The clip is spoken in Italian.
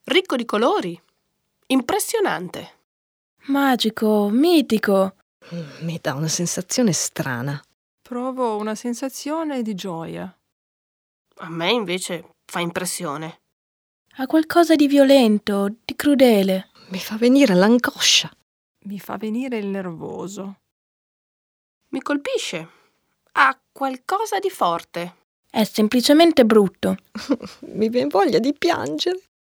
Ricco di colori. Impressionante. Magico, mitico. Mi dà una sensazione strana. Provo una sensazione di gioia. A me invece fa impressione. Ha qualcosa di violento, di crudele. Mi fa venire l'angoscia. Mi fa venire il nervoso. Mi colpisce. Ha qualcosa di forte. È semplicemente brutto. Mi viene voglia di piangere.